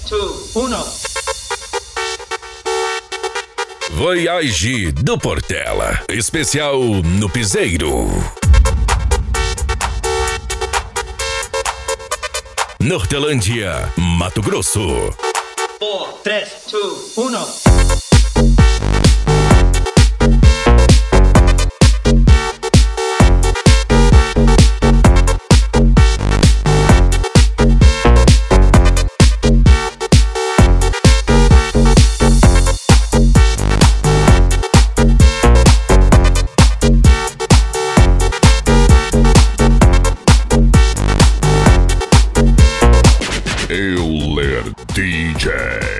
2, 1. Voyage do Portela, especial no Piseiro. Nortelândia, Mato Grosso. 4, 3, 2, 1. Euler DJ.